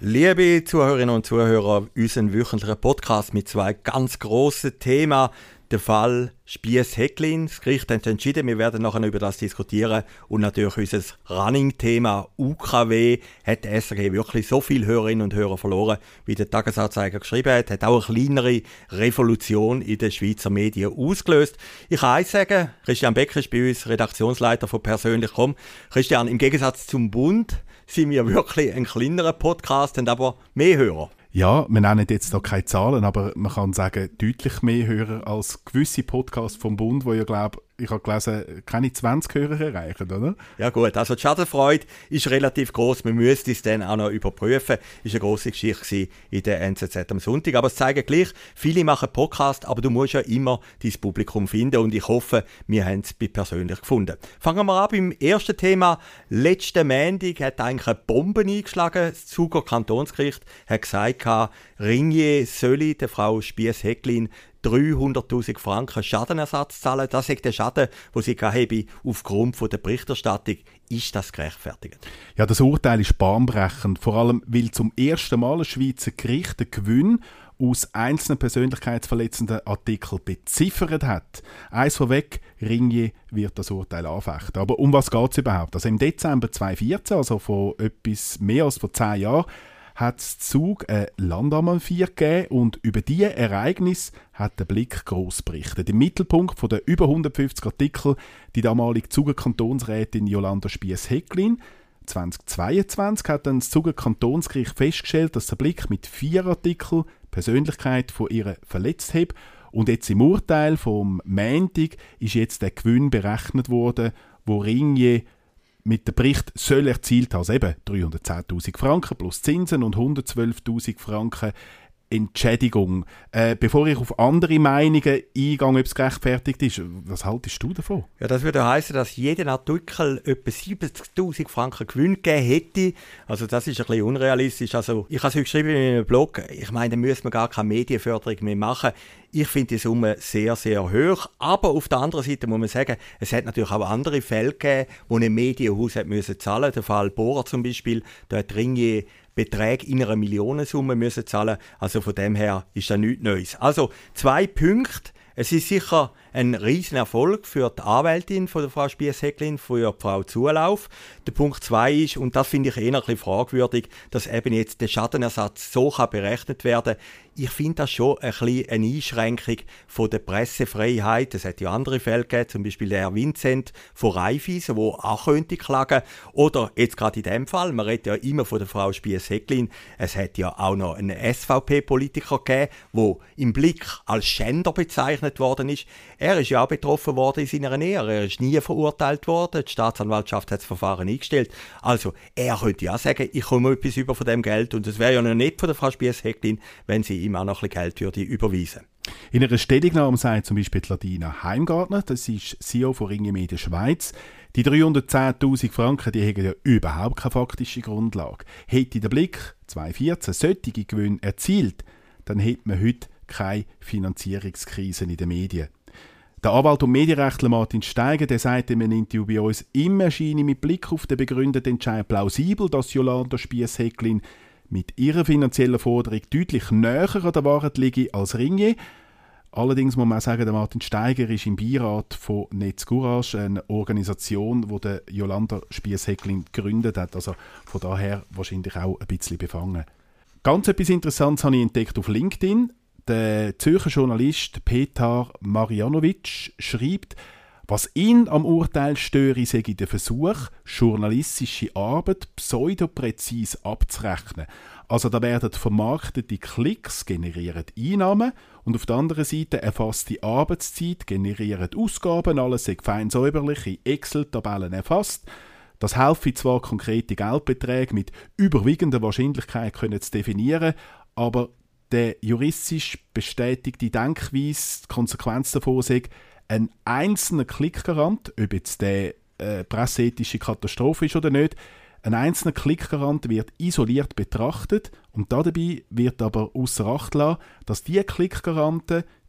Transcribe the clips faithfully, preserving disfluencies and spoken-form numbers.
Liebe Zuhörerinnen und Zuhörer, unseren wöchentlichen Podcast mit zwei ganz grossen Themen. Der Fall Spiess-Hägglin. Das Gericht hat entschieden, wir werden nachher über das diskutieren. Und natürlich unser Running-Thema U K W. Hat die S R G wirklich so viele Hörerinnen und Hörer verloren, wie der Tagesanzeiger geschrieben hat. Hat auch eine kleinere Revolution in den Schweizer Medien ausgelöst. Ich kann eins sagen, Christian Becker ist bei uns Redaktionsleiter von «Persönlich komm». Christian, im Gegensatz zum Bund sind wir wirklich ein kleinerer Podcast, haben aber mehr Hörer. Ja, wir nennen jetzt da keine Zahlen, aber man kann sagen, deutlich mehr Hörer als gewisse Podcasts vom Bund, wo ja, glaube ich, habe gelesen, keine zwanzig Hörer erreichen, oder? Ja gut, also die Schadenfreude ist relativ gross. Man müsste es dann auch noch überprüfen. Das war eine grosse Geschichte in der N Z Z am Sonntag. Aber es zeigt gleich, viele machen Podcast, aber du musst ja immer dein Publikum finden und ich hoffe, wir haben es bei persönlich gefunden. Fangen wir an beim ersten Thema. Letzten Montag hat eigentlich eine Bombe eingeschlagen. Das Zuger Kantonsgericht hat gesagt, Ringier solle der Frau Spiess-Hägglin dreihunderttausend Franken Schadenersatz zahlen. Das ist der Schaden, den sie habe aufgrund von der Berichterstattung. Ist das gerechtfertigt? Ja, das Urteil ist bahnbrechend, vor allem weil zum ersten Mal ein Schweizer Gericht den Gewinn aus einzelnen persönlichkeitsverletzenden Artikeln beziffert hat. Eins vorweg, Ringier wird das Urteil anfechten. Aber um was geht es überhaupt? Also im Dezember zweitausendvierzehn, also vor etwas mehr als vor zehn Jahren, hat es Zug eine Landamtmafia gegeben und über diese Ereignisse hat der Blick gross berichtet. Im Mittelpunkt von den über hundertfünfzig Artikeln die damalige Zuger Kantonsrätin Jolanda Spiess-Hägglin. zweitausendzweiundzwanzig hat dann das Zuger Kantonsgericht festgestellt, dass der Blick mit vier Artikeln Persönlichkeit von ihr verletzt hat. Und jetzt im Urteil vom Montag ist jetzt der Gewinn berechnet worden, wo Ringier mit dem Bericht soll erzielt haben, also eben dreihundertzehntausend Franken plus Zinsen und hundertzwölftausend Franken Entschädigung. Äh, bevor ich auf andere Meinungen eingehe, ob es gerechtfertigt ist, was haltest du davon? Ja, das würde heißen, dass jeder Artikel etwa siebzigtausend Franken Gewinn gegeben hätte. Also das ist ein bisschen unrealistisch. Also ich habe es heute geschrieben in meinem Blog, ich meine, da müssen wir gar keine Medienförderung mehr machen. Ich finde die Summe sehr, sehr hoch. Aber auf der anderen Seite muss man sagen, es hat natürlich auch andere Fälle gegeben, wo ein Medienhaus hat müssen zahlen. Der Fall Bohrer zum Beispiel, da hat Ringier Beträge in einer Millionensumme müssen zahlen. Also von dem her ist das nichts Neues. Also zwei Punkte. Es ist sicher ein riesen Erfolg für die Anwältin von der Frau Spiess-Hägglin, für die Frau Zulauf. Der Punkt zwei ist, und das finde ich eher ein bisschen fragwürdig, dass eben jetzt der Schadenersatz so kann berechnet werden. Ich finde das schon ein bisschen eine Einschränkung von der Pressefreiheit. Es hat ja andere Fälle gegeben, zum Beispiel der Herr Vincent von Raiffeisen, der auch könnte klagen. Oder jetzt gerade in dem Fall, man redet ja immer von der Frau Spiess-Hägglin. Es hat ja auch noch einen S V P-Politiker gegeben, der im Blick als Schänder bezeichnet worden ist. Er ist ja auch betroffen worden in seiner Ehe. Er ist nie verurteilt worden. Die Staatsanwaltschaft hat das Verfahren eingestellt. Also, er könnte ja sagen, ich komme etwas über von dem Geld. Und es wäre ja noch nicht von der Frau Spiess-Hägglin, wenn sie ihm auch noch ein bisschen Geld würde überweisen. In einer Stellungnahme sagt zum Beispiel Ladina Heimgartner, das ist C E O von Ringier Media Schweiz, die dreihundertzehntausend Franken, die haben ja überhaupt keine faktische Grundlage. Hätte der Blick zweitausendvierzehn solche Gewinne erzielt, dann hätte man heute keine Finanzierungskrise in den Medien. Der Anwalt und Medienrechtler Martin Steiger, der sagt in einem Interview bei uns, immer erscheine mit Blick auf den begründeten Entscheid plausibel, dass Jolanda Spiess-Hägglin mit ihrer finanziellen Forderung deutlich näher an der Wahrheit liege als Ringier. Allerdings muss man auch sagen, der Martin Steiger ist im Beirat von Netz Courage, eine Organisation, die der Jolanda Spiess-Hägglin gegründet hat. Also von daher wahrscheinlich auch ein bisschen befangen. Ganz etwas Interessantes habe ich entdeckt auf LinkedIn. Der Zürcher Journalist Petar Marjanovic schreibt, was ihn am Urteil störe, sei der Versuch, journalistische Arbeit pseudopräzis abzurechnen. Also da werden vermarktete Klicks, generieren Einnahmen und auf der anderen Seite erfasste Arbeitszeit, generieren Ausgaben, alles sei fein säuberlich in Excel-Tabellen erfasst. Das helfe zwar, konkrete Geldbeträge mit überwiegender Wahrscheinlichkeit können zu definieren, aber der juristisch bestätigte Denkweise, die Konsequenz davon sei, ein einzelner Klickgarant, ob jetzt der äh, presseethische Katastrophe ist oder nicht, ein einzelner Klickgarant wird isoliert betrachtet und dabei wird aber außer Acht lassen, dass diese Klickgaranten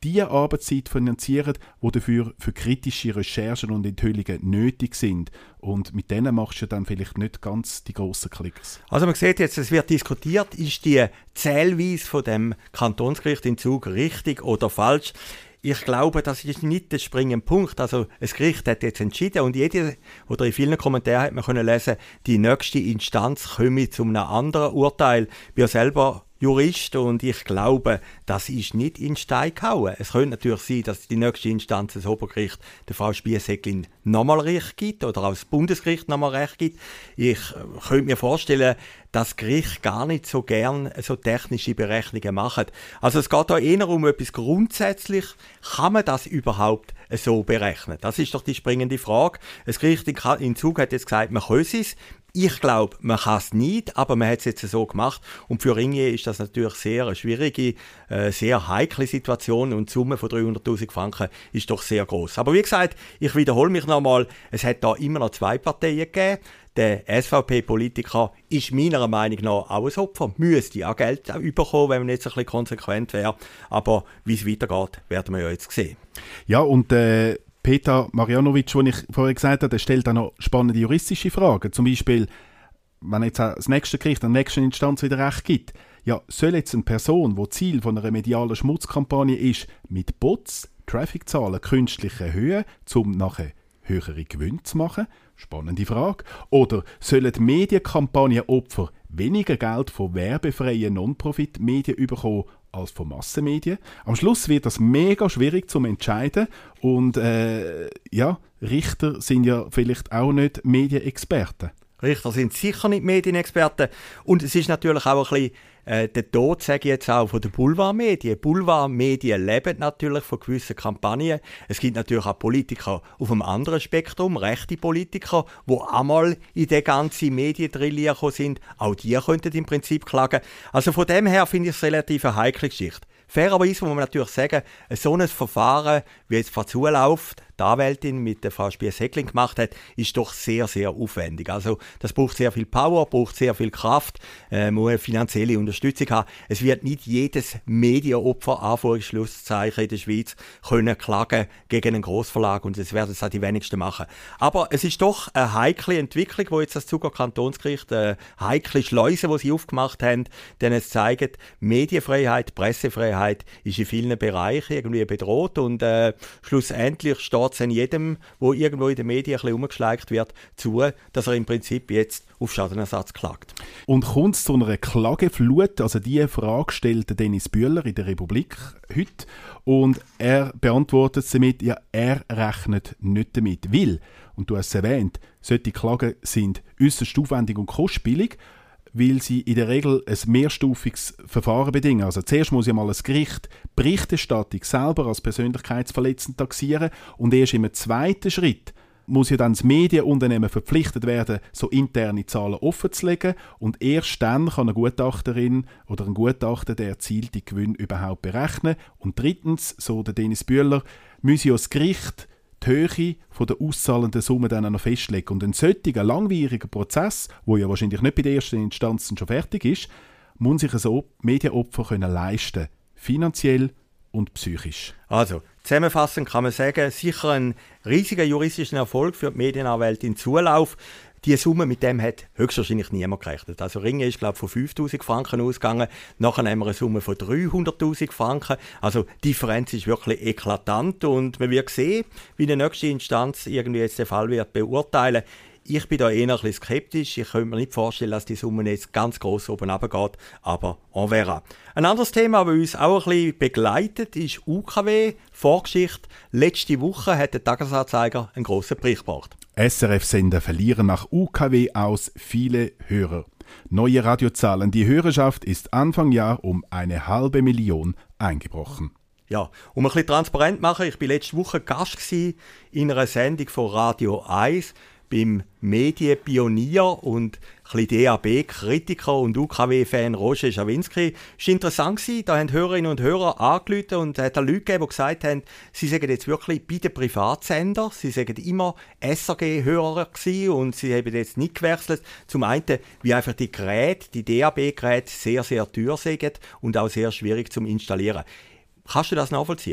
die Arbeitszeit finanzieren, die dafür für kritische Recherchen und Enthüllungen nötig sind. Und mit denen machst du dann vielleicht nicht ganz die grossen Klicks. Also man sieht jetzt, es wird diskutiert, ist die Zählweise von dem Kantonsgericht in Zug richtig oder falsch? Ich glaube, das ist nicht der springende Punkt. Also das Gericht hat jetzt entschieden und jede, oder in vielen Kommentaren hat man können lesen, die nächste Instanz komme zu einem anderen Urteil. Wir selber Jurist und ich glaube, das ist nicht in Stein gehauen. Es könnte natürlich sein, dass die nächste Instanz, das Obergericht, der Frau Spiess-Häglin nochmal Recht gibt oder auch das Bundesgericht nochmal Recht gibt. Ich könnte mir vorstellen, dass das Gericht gar nicht so gern so technische Berechnungen macht. Also es geht da eher um etwas grundsätzlich. Kann man das überhaupt so berechnen? Das ist doch die springende Frage. Das Gericht in Zug hat jetzt gesagt, man könne es. Ich glaube, man kann es nicht, aber man hat es jetzt so gemacht. Und für Ringier ist das natürlich sehr eine schwierige, äh, sehr heikle Situation und die Summe von dreihunderttausend Franken ist doch sehr groß. Aber wie gesagt, ich wiederhole mich nochmal, es hat da immer noch zwei Parteien gegeben. Der S V P-Politiker ist meiner Meinung nach auch ein Opfer, müsste auch Geld bekommen, wenn man jetzt ein bisschen konsequent wäre. Aber wie es weitergeht, werden wir ja jetzt sehen. Ja, und äh Peter Marjanovic, den ich vorher gesagt habe, der stellt auch noch spannende juristische Fragen. Zum Beispiel, wenn jetzt das nächste Gericht an der nächsten Instanz wieder Recht gibt, ja, soll jetzt eine Person, die Ziel von einer medialen Schmutzkampagne ist, mit Bots Traffic-Zahlen künstlich erhöhen, um nachher höhere Gewinne zu machen? Spannende Frage. Oder sollen Medienkampagnenopfer weniger Geld von werbefreien Non-Profit-Medien bekommen als von Massenmedien? Am Schluss wird das mega schwierig zu entscheiden und äh, ja, Richter sind ja vielleicht auch nicht Medienexperten. Richter sind sicher nicht Medienexperten und es ist natürlich auch ein bisschen äh, der Tod, sage ich jetzt auch, von den Boulevardmedien. Boulevardmedien leben natürlich von gewissen Kampagnen. Es gibt natürlich auch Politiker auf einem anderen Spektrum, rechte Politiker, die einmal in den ganzen Mediendrillier gekommen sind. Auch die könnten im Prinzip klagen. Also von dem her finde ich es relativ eine heikle Geschichte. Fairerweise muss man natürlich sagen, so ein Verfahren, wie jetzt vor Zulauf die Anwältin mit der Frau Spiess-Häglin gemacht hat, ist doch sehr, sehr aufwendig. Also das braucht sehr viel Power, braucht sehr viel Kraft, äh, muss eine finanzielle Unterstützung haben. Es wird nicht jedes Medienopfer, Anführungsschlusszeichen in der Schweiz, können klagen gegen einen Grossverlag und das werden es auch die wenigsten machen. Aber es ist doch eine heikle Entwicklung, wo jetzt das Zuger Kantonsgericht, eine heikle Schleuse, die sie aufgemacht haben, denn es zeigt, Medienfreiheit, Pressefreiheit ist in vielen Bereichen irgendwie bedroht und äh, schlussendlich steht es jedem, wo irgendwo in den Medien ein bisschen umgeschleicht wird, zu, dass er im Prinzip jetzt auf Schadenersatz klagt. Und kommt es zu einer Klageflut? Also diese Frage stellt Dennis Bühler in der Republik heute und er beantwortet damit, ja, er rechnet nicht damit, weil, und du hast es erwähnt, solche Klagen sind äußerst aufwendig und kostspielig, weil sie in der Regel ein mehrstufiges Verfahren bedingen. Also zuerst muss ja mal das Gericht Berichterstattung selber als persönlichkeitsverletzend taxieren und erst im zweiten Schritt muss ja dann das Medienunternehmen verpflichtet werden, so interne Zahlen offenzulegen und erst dann kann eine Gutachterin oder ein Gutachter den erzielten Gewinn überhaupt berechnen. Und drittens, so der Dennis Bühler, muss ja das Gericht die Höhe von der auszahlenden Summe dann auch noch festlegen. Und ein solcher langwieriger Prozess, der ja wahrscheinlich nicht bei der ersten Instanz schon fertig ist, muss sich ein Medienopfer können leisten, finanziell und psychisch. Also, zusammenfassend kann man sagen, sicher ein riesiger juristischer Erfolg für die Medienanwältin Zulauf. Die Summe mit dem hat höchstwahrscheinlich niemand gerechnet. Also Ringier ist, glaube ich, von fünftausend Franken ausgegangen. Nachher haben wir eine Summe von dreihunderttausend Franken. Also die Differenz ist wirklich eklatant und man wird sehen, wie die nächste Instanz irgendwie jetzt den Fall wird beurteilen. Ich bin da eher ein bisschen skeptisch. Ich könnte mir nicht vorstellen, dass die Summe jetzt ganz gross oben runtergeht, aber on verra. Ein anderes Thema, das uns auch ein bisschen begleitet, ist U K W, Vorgeschichte. Letzte Woche hat der Tagesanzeiger einen grossen Bericht gebracht. S R F-Sender verlieren nach U K W aus viele Hörer. Neue Radiozahlen. Die Hörerschaft ist Anfang Jahr um eine halbe Million eingebrochen. Ja, um ein bisschen transparent zu machen, ich war letzte Woche Gast in einer Sendung von Radio eins beim Medienpionier und ein D A B-Kritiker und U K W-Fan Roger Schawinski. Es war interessant, da haben Hörerinnen und Hörer angerufen und es hat Leute gegeben, die gesagt haben, sie seien jetzt wirklich bei den Privatsender, sie seien immer S R G-Hörer gewesen und sie haben jetzt nicht gewechselt. Zum einen, wie einfach die Geräte, die D A B-Geräte sehr, sehr teuer sind und auch sehr schwierig zum Installieren. Kannst du das nachvollziehen?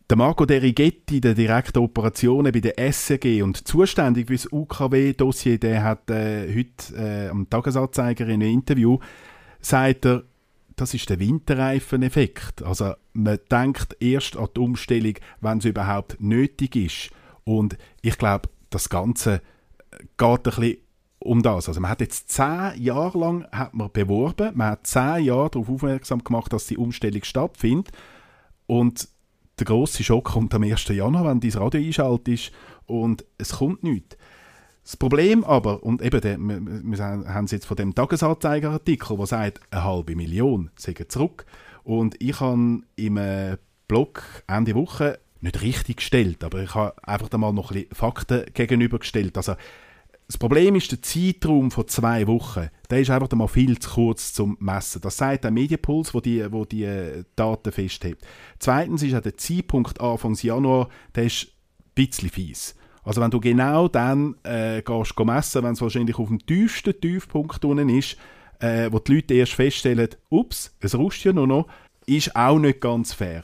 Der Marco De Righetti, der Direktor Operationen bei der S R G und zuständig für das U K W-Dossier, der hat äh, heute äh, am Tagesanzeiger in einem Interview sagt er, das ist der Winterreifeneffekt. Also man denkt erst an die Umstellung, wenn es überhaupt nötig ist. Und ich glaube, das Ganze geht ein bisschen um das. Also man hat jetzt zehn Jahre lang hat man beworben, man hat zehn Jahre darauf aufmerksam gemacht, dass die Umstellung stattfindet. Und der grosse Schock kommt am ersten Januar, wenn dein Radio einschaltest und es kommt nichts. Das Problem aber, und eben, der, wir, wir haben es jetzt von dem Tagesanzeiger-Artikel, der sagt, eine halbe Million sagen zurück. Und ich habe im Blog Ende Woche nicht richtig gestellt, aber ich habe einfach einmal noch ein bisschen Fakten gegenübergestellt. Also, das Problem ist der Zeitraum von zwei Wochen. Der ist einfach einmal viel zu kurz zum Messen. Das sagt der Medienpuls, wo die, wo die Daten festhält. Zweitens ist auch der Zeitpunkt Anfang Januar, der ist ein bisschen fies. Also wenn du genau dann äh, gehst, gehst messen, wenn es wahrscheinlich auf dem tiefsten Tiefpunkt unten ist, äh, wo die Leute erst feststellen, ups, es rutscht ja nur noch, ist auch nicht ganz fair.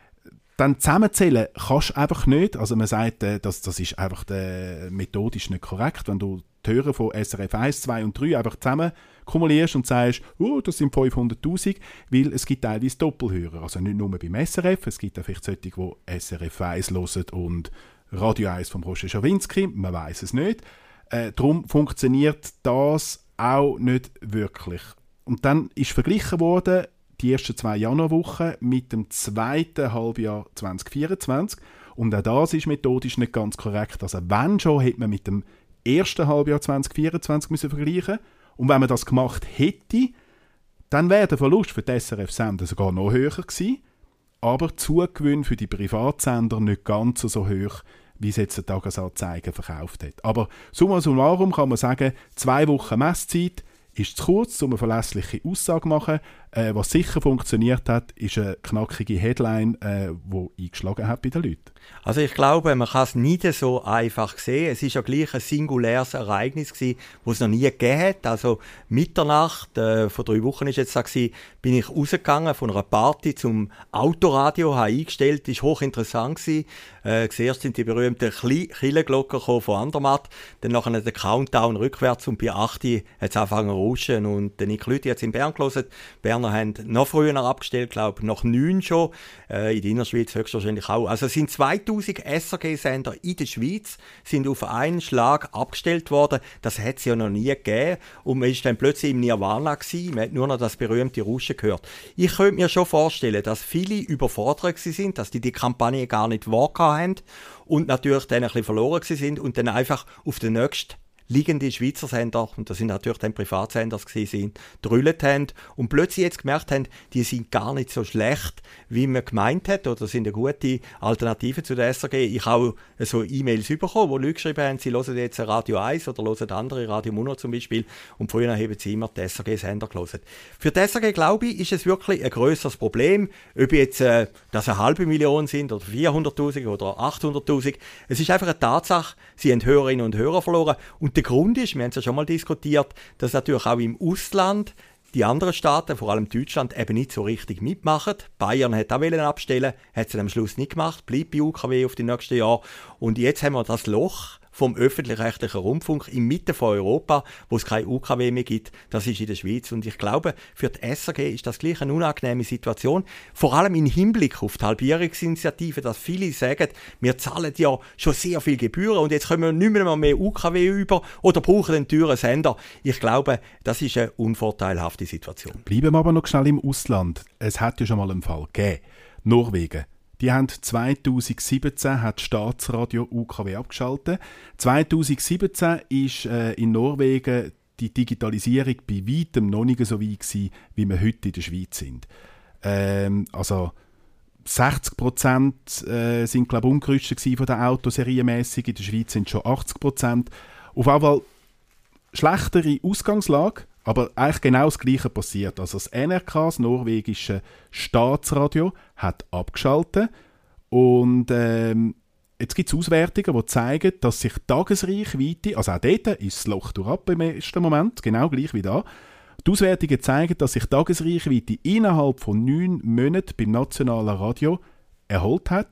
Dann zusammenzählen kannst du einfach nicht. Also man sagt, äh, das, das ist einfach äh, methodisch nicht korrekt, wenn du die Hörer von S R F eins, zwei und drei einfach zusammen kumulierst und sagst, oh, das sind fünfhunderttausend, weil es gibt teilweise Doppelhörer. Also nicht nur beim S R F, es gibt auch vielleicht solche, die S R F eins hören und Radio eins vom Roger Schawinski, man weiß es nicht. Äh, darum funktioniert das auch nicht wirklich. Und dann ist verglichen worden, die ersten zwei Januarwochen mit dem zweiten Halbjahr zwanzig vierundzwanzig. Und auch das ist methodisch nicht ganz korrekt. Also wenn schon, hätte man mit dem ersten Halbjahr zwanzig vierundzwanzig müssen vergleichen. Und wenn man das gemacht hätte, dann wäre der Verlust für die S R F-Sender sogar noch höher gewesen. Aber Zugewinn für die Privatsender nicht ganz so hoch, wie es jetzt der Tagesanzeiger verkauft hat. Aber summa summarum kann man sagen, zwei Wochen Messzeit ist zu kurz, um eine verlässliche Aussage zu machen. Äh, was sicher funktioniert hat, ist eine knackige Headline, äh, die eingeschlagen hat bei den Leuten. Also ich glaube, man kann es nicht so einfach sehen. Es ist ja gleich ein singuläres Ereignis gewesen, das es noch nie gegeben hat. Also Mitternacht, äh, vor drei Wochen ist jetzt da gewesen, bin ich rausgegangen von einer Party zum Autoradio, habe eingestellt, ist hochinteressant gewesen. Äh, zuerst sind die berühmten Kirchenglocken von Andermatt, dann nachher der Countdown rückwärts und bei acht hat es angefangen zu rauschen und der Nick Lüthi hat es in Bern gelesen. Berner haben noch früher abgestellt, glaube ich, nach neun schon, äh, in der Innerschweiz höchstwahrscheinlich auch. Also es sind zweitausend S R G-Sender in der Schweiz sind auf einen Schlag abgestellt worden. Das hat es ja noch nie gegeben und man ist dann plötzlich im Nirvana gewesen. Man hat nur noch das berühmte Rauschen gehört. Ich könnte mir schon vorstellen, dass viele überfordert sind, dass die die Kampagne gar nicht wahrgenommen haben und natürlich dann ein bisschen verloren sind und dann einfach auf den nächsten liegende Schweizer Sender, und das sind natürlich dann Privatsender gewesen, drüllt haben und plötzlich jetzt gemerkt haben, die sind gar nicht so schlecht, wie man gemeint hat, oder sind eine gute Alternative zu der S R G. Ich habe auch so E-Mails bekommen, wo Leute geschrieben haben, sie hören jetzt Radio eins oder hören andere, Radio Muno zum Beispiel, und früher haben sie immer die S R G-Sender gelesen. Für die S R G, glaube ich, ist es wirklich ein grösseres Problem, ob jetzt äh, das eine halbe Million sind oder vierhunderttausend oder achthunderttausend. Es ist einfach eine Tatsache, sie haben Hörerinnen und Hörer verloren und der Grund ist, wir haben es ja schon mal diskutiert, dass natürlich auch im Ausland die anderen Staaten, vor allem Deutschland, eben nicht so richtig mitmachen. Bayern hat auch abstellen, hat es am Schluss nicht gemacht, bleibt bei U K W auf die nächsten Jahre. Und jetzt haben wir das Loch vom öffentlich-rechtlichen Rundfunk in Mitte von Europa, wo es kein U K W mehr gibt, das ist in der Schweiz. Und ich glaube, für die S R G ist das gleich eine unangenehme Situation, vor allem im Hinblick auf die Halbierungsinitiative, dass viele sagen, wir zahlen ja schon sehr viel Gebühren und jetzt können wir nicht mehr, mehr U K W über oder brauchen einen teuren Sender. Ich glaube, das ist eine unvorteilhafte Situation. Bleiben wir aber noch schnell im Ausland. Es hat ja schon mal einen Fall gegeben. Norwegen. Die haben zweitausendsiebzehn hat Staatsradio U K W abgeschaltet. zweitausendsiebzehn ist äh, in Norwegen die Digitalisierung bei weitem noch nicht so weit gewesen, wie wir heute in der Schweiz sind. Ähm, also sechzig Prozent äh, sind, glaube ich, umgerüstet von den Autos serienmässig. In der Schweiz sind es schon achtzig Prozent. Auf jeden Fall schlechtere Ausgangslage, aber eigentlich genau das Gleiche passiert. Also das N R K, das norwegische Staatsradio, hat abgeschaltet. Und ähm, jetzt gibt es Auswertungen, die zeigen, dass sich die Tagesreichweite, also auch dort ist das Loch durchab im ersten Moment, genau gleich wie da. Die Auswertungen zeigen, dass sich die Tagesreichweite innerhalb von neun Monaten beim nationalen Radio erholt hat.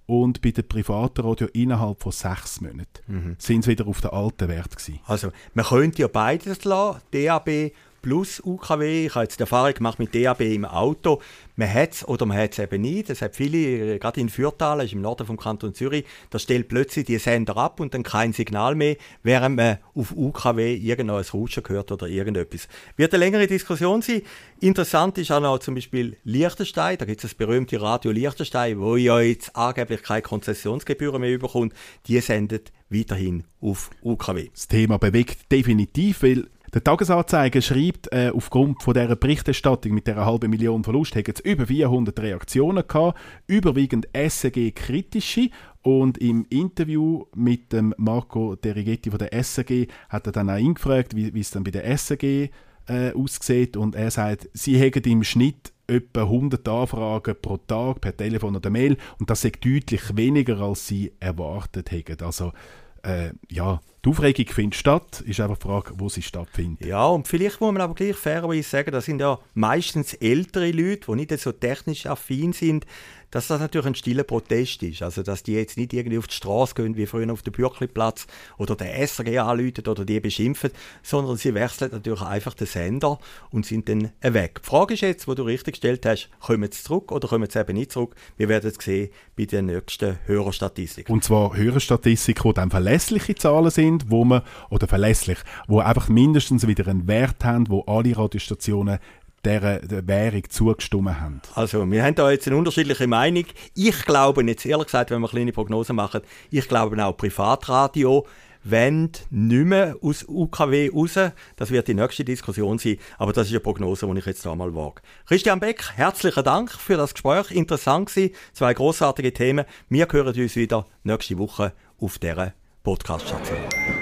und bei den privaten Radio innerhalb von sechs Monaten mhm. sind sie wieder auf den alten Wert gewesen. Also man könnte ja beides lassen, D A B plus U K W. Ich habe jetzt die Erfahrung gemacht mit D A B im Auto. Man hat es oder man hat es eben nicht. Es hat viele, gerade in Fürthal, das ist im Norden vom Kanton Zürich, da stellt plötzlich die Sender ab und dann kein Signal mehr, während man auf U K W irgendein Rauschen hört oder irgendetwas. Wird eine längere Diskussion sein. Interessant ist auch noch zum Beispiel Liechtenstein. Da gibt es das berühmte Radio Liechtenstein, wo ja jetzt angeblich keine Konzessionsgebühren mehr bekommt. Die sendet weiterhin auf U K W. Das Thema bewegt definitiv, weil der Tagesanzeiger schreibt, äh, aufgrund von dieser Berichterstattung mit dieser halben Million Verlust hätten es über vierhundert Reaktionen gehabt, überwiegend S R G-kritische. Und im Interview mit dem Marco De Rigetti von der S R G hat er dann auch ihn gefragt, wie, wie es dann bei der S R G äh, aussieht. Und er sagt, sie hätten im Schnitt etwa hundert Anfragen pro Tag per Telefon oder Mail. Und das ist deutlich weniger, als sie erwartet hätten. Also, Äh, ja, die Aufregung findet statt, ist einfach die Frage, wo sie stattfindet. Ja, und vielleicht muss man aber gleich fairerweise sagen, das sind ja meistens ältere Leute, die nicht so technisch affin sind, dass das natürlich ein stiller Protest ist. Also, dass die jetzt nicht irgendwie auf die Straße gehen, wie früher auf den Bürkliplatz oder den S R G anrufen oder die beschimpfen, sondern sie wechseln natürlich einfach den Sender und sind dann weg. Die Frage ist jetzt, die du richtig gestellt hast, kommen sie zurück oder kommen sie eben nicht zurück? Wir werden es sehen bei den nächsten Hörerstatistiken. Und zwar Hörerstatistiken, die dann verlässliche Zahlen sind, wo man, oder verlässlich, wo einfach mindestens wieder einen Wert haben, wo alle Radiostationen der, der Währung zugestimmt haben. Also, wir haben da jetzt eine unterschiedliche Meinung. Ich glaube, jetzt ehrlich gesagt, wenn wir kleine Prognosen machen, ich glaube auch Privatradio wollen nicht mehr aus U K W raus. Das wird die nächste Diskussion sein, aber das ist eine Prognose, die ich jetzt einmal wage. Christian Beck, herzlichen Dank für das Gespräch. Interessant gewesen, zwei grossartige Themen. Wir hören uns wieder nächste Woche auf dieser Podcast-Station.